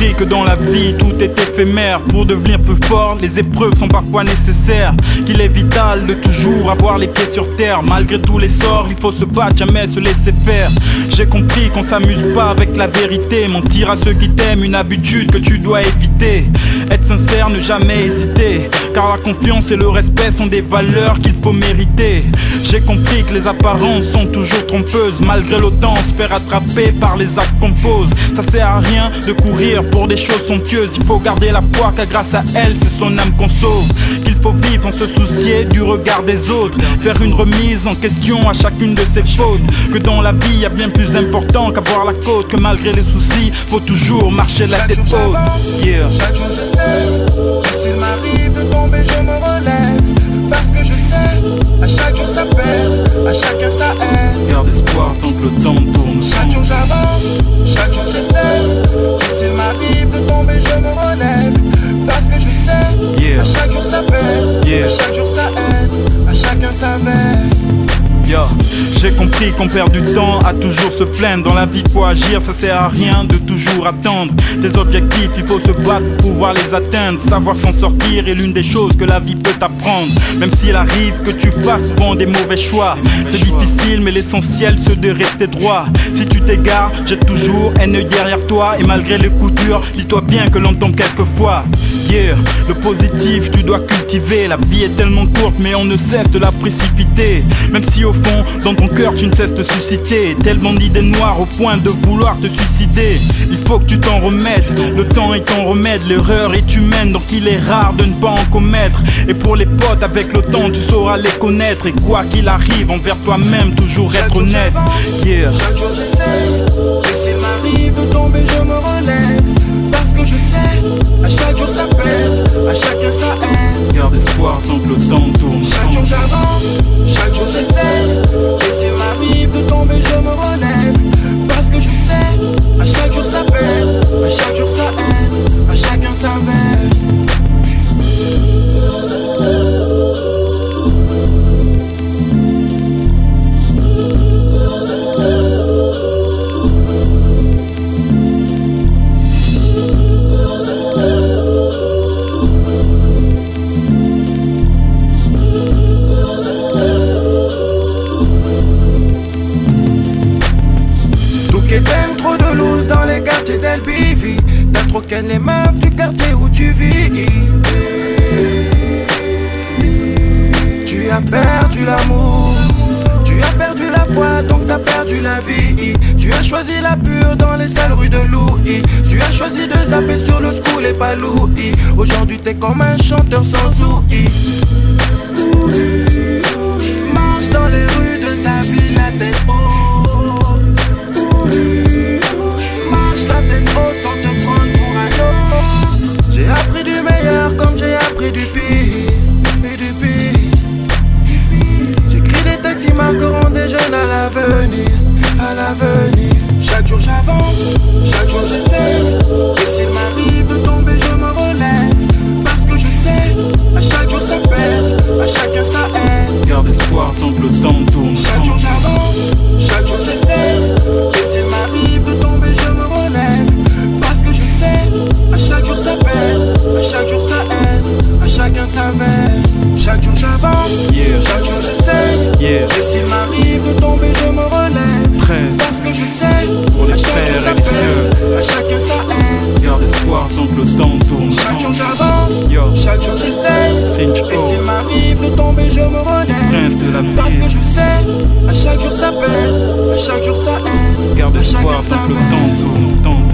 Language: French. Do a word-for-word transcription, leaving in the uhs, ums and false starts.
compris que dans la vie tout est éphémère. Pour devenir plus fort, les épreuves sont parfois nécessaires. Qu'il est vital de toujours avoir les pieds sur terre. Malgré tous les sorts, il faut se battre, jamais se laisser faire. J'ai compris qu'on s'amuse pas avec la vérité. Mentir à ceux qui t'aiment, une habitude que tu dois éviter. Être sincère, ne jamais hésiter, car la confiance et le respect sont des valeurs qu'il faut mériter. J'ai compris que les apparences sont toujours trompeuses. Malgré l'autant, se faire attraper par les actes qu'on pose. Ça sert à rien de courir pour des choses somptueuses. Il faut garder la foi, car grâce à elle, c'est son âme qu'on sauve. Qu'il faut vivre sans se soucier du regard des autres. Faire une remise en question à chacune de ses fautes. Que dans la vie, y a bien plus important qu'avoir la côte. Que malgré les soucis, faut toujours marcher la tête haute. Yeah. Chaque jour je sais, s'il m'arrive de tomber, je me relève. Parce que je sais, à chaque jour ça perd, à chacun ça aide. Garde espoir tant que le temps tourne. Chaque jour j'avance, chaque jour j'essaie. S'il m'arrive de tomber, je me relève. Parce que je sais, yeah. à chaque jour ça perd, yeah. à chaque jour ça aide, à chacun ça aide. Yo, j'ai compris qu'on perd du temps à toujours se plaindre. Dans la vie faut agir, ça sert à rien de toujours attendre. Tes objectifs, il faut se battre pour pouvoir les atteindre. Savoir s'en sortir est l'une des choses que la vie peut t'apprendre. Même s'il arrive que tu fasses souvent des mauvais choix. C'est difficile mais l'essentiel c'est de rester droit. Si tu t'égares, j'ai toujours un œil derrière toi. Et malgré les coups durs, dis-toi bien que l'on tombe quelquefois. Yeah, le positif tu dois cultiver. La vie est tellement courte mais on ne cesse de la précipiter. Même si au fond, dans ton cœur tu ne cesses de susciter tellement d'idées noires au point de vouloir te suicider. Il faut que tu t'en remettes, le temps est ton remède. L'erreur est humaine donc il est rare de ne pas en commettre. Et pour les potes avec le temps tu sauras les connaître. Et quoi qu'il arrive envers toi-même toujours être honnête. Yeah. Chaque jour j'essaie, et s'il m'arrive de tomber je me relève. Parce que je sais, à chaque jour ça perd, à chacun ça aide. Garde espoir tant que le temps tourne. Chaque jour j'avance, chaque jour j'essaie. Et s'il m'arrive de tomber je me relève. Parce que je sais, à chaque jour ça perd, à chaque jour ça aide, à chacun ça aide. T'aimes trop de loose dans les quartiers d'El Bivi. T'as trop ken les meufs du quartier où tu vis. Tu as perdu l'amour, tu as perdu la foi donc t'as perdu la vie. Tu as choisi la pure dans les sales rues de Louis. Tu as choisi de zapper sur le school et pas Louis. Aujourd'hui t'es comme un chanteur sans ouïe. Marche dans les rues de ta ville la tête haute. Marche la tête haute sans te prendre pour un autre. J'ai appris du meilleur comme j'ai appris du pire. Et du pire. J'écris des textes qui marqueront des jeunes à l'avenir. À l'avenir. Chaque jour j'avance, chaque jour j'essaie. Et s'il m'arrive de tomber je me relève. Parce que je sais, à chaque jour ça perd, à chacun ça aide. Garde espoir tant que le temps tourne. Chaque jour j'avance, chaque jour j'essaie. Et s'il m'arrive de tomber je me relève. Parce que je sais, à chaque jour ça perd, à chaque jour ça aide, à chacun sa veille. Chaque jour j'avance, yeah. Chaque jour j'essaie, yeah. Et s'il m'arrive de tomber je me relève. treize Parce que je sais, pour les à chaque frères jour ça et les perd, sœurs. à chacun sa aide. Garde espoir tant que le temps tourne. Chaque jour j'avance, Yo. chaque jour j'essaie. Cinch Et O. s'il m'arrive de tomber je me relève. Prince de la Parce ville. que je sais, à chaque jour ça perd, à chaque jour ça aide. Garde à chacun espoir sa tant que le veille. temps tourne. Temps